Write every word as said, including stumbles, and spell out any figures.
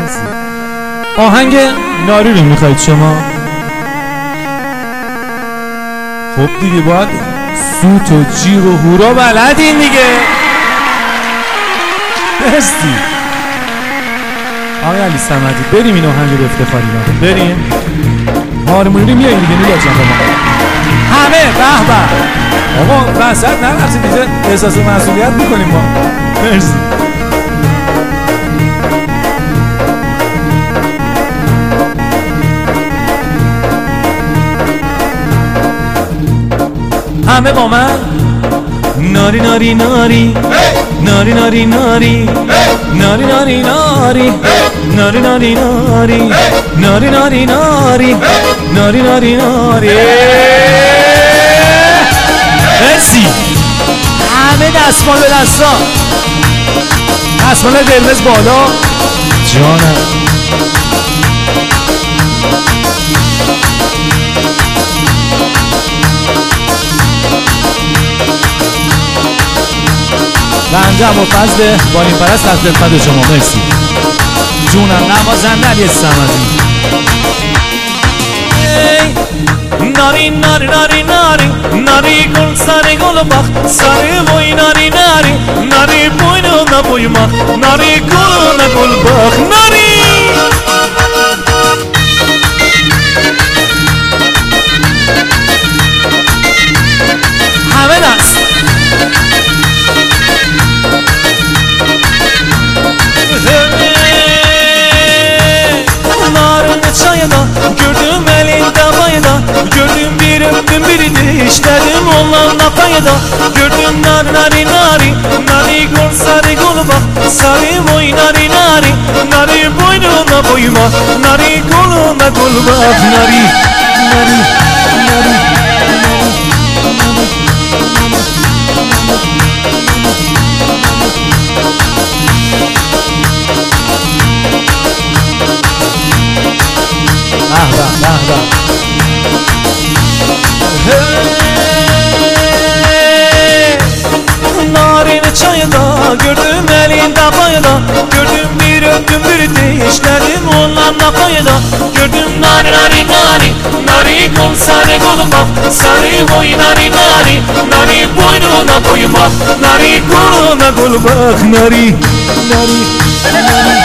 آهنگ ناری رو میخواید شما؟ خب دیگه باید سوت و جیر و هورا بلدین دیگه. مرسی آقای علی صمدی، بریم این آهنگ رو افتخاری نکنیم. بریم هارمونی رو میاییم دیگه. میلاد جان همه به به آقا وسط نرسید دیگه، احساس مسئولیت میکنیم ما. مرسی. همه با من ناری ناری ناری ناری ناری ناری ناری ناری ناری ناری ناری ناری ناری ناری ناری ناری ناری ناری. مرسی. همه دستمال به دستا، دستمال قرمز بالا. جانم بنده ابو فضل بالین پرست از خدمت شما. مرسی جونم. نوازنده علی صمدی. ناری ناری ناری ناری ناری گل سری گل بخت سری بوی ناری ناری ناری بوی نه بوی ما ناری گل نه گل بخت ناری. همه دست gördüm elinde bayda, gördüm bir öptüm biri de işledim onlarla payda. Gördüm nari nari nari nari gol sarı gol bak sarı boy nari nari nari boynuna boyma nari goluna gol bak nari nari nari. Ahda, ahda. Hey, narin çayda gördüm elinde bayda, gördüm bir öptüm bir de işledim onlarla payda. Gördüm nari nari nari nari gol sarı gol bak sarı boy nari nari nari boynuna boyma nari goluna gol bak nari nari nari.